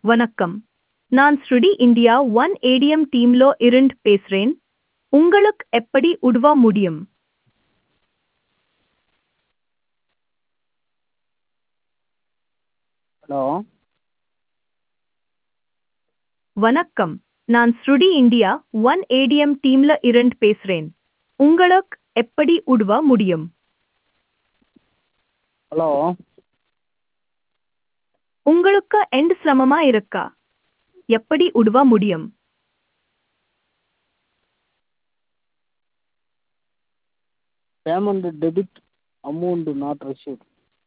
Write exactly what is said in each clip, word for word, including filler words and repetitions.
வணக்கம். நான் ஸ்ருடி India one ATM டீம்லோ இருந்து பேசுறேன். உங்களுக்கு எப்படி உதவ முடியும்? ஹலோ வணக்கம். நான் ஸ்ருடி இந்தியா ஒன் ஏடிஎம் டீம்ல இருந்து பேசுறேன். உங்களுக்கு எப்படி உதவ முடியும்? ஹலோ உங்களுக்கு எந்த சிரமமா இருக்கா? எப்படி உதவ முடியும்? Payment debit amount not received.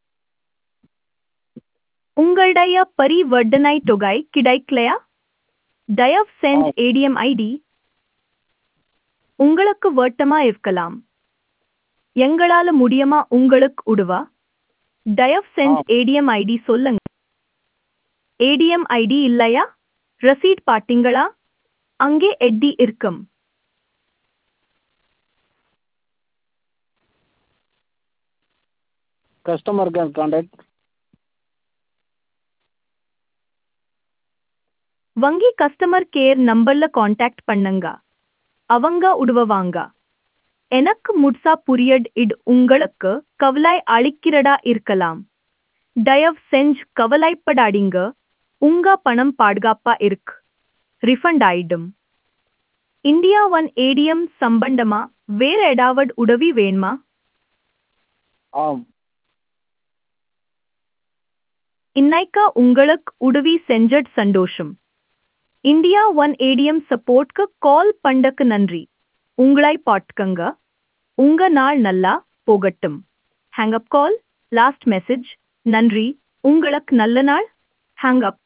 உங்களுடைய பரிவர்த்தனை தொகை கிடைக்கலையா? தயவு செஞ்சு ஆ ஏடிஎம் ஐடி உங்களுக்கு வருத்தமா இருக்கலாம். எங்களால முடியுமா உங்களுக்கு உதவ? தயவு ஆ செஞ்சு ஏடிஎம் ஐடி சொல்லுங்க. ஏடிஎம் ஐடி இல்லையா? ரசீட் பாத்தீங்களா? அங்கே எட்டி இருக்கும். Customer care contact. வங்கி கஸ்டமர் கேர் நம்பர்ல காண்டாக்ட் பண்ணுங்க. அவங்க உதவுவாங்க. எனக்கு முழுசா புரியட் இது உங்களுக்கு கவலை அளிக்கிறதா இருக்கலாம். தயவு செஞ்சு கவலைப்படாதீங்க. உங்க பணம் பாதுகாப்பா இருக்கு. ரிஃபண்ட் ஆயிடும். இந்தியா ஒன் ஏடிஎம் சம்பந்தமா வேற ஏதாவது உதவி வேணுமா? ஆம் இன்னைக்கு உங்களுக்கு உதவி செஞ்சட் சந்தோஷம். இந்தியா ஒன் ஏடிஎம் சப்போர்ட்க்கு கால் பண்ணக்கு நன்றி. உங்களை பாட்டுக்கங்க. உங்க நாள் நல்லா போகட்டும். Hang up call. Last message. நன்றி. உங்களுக்கு நல்ல நாள். ஹேங் அப்.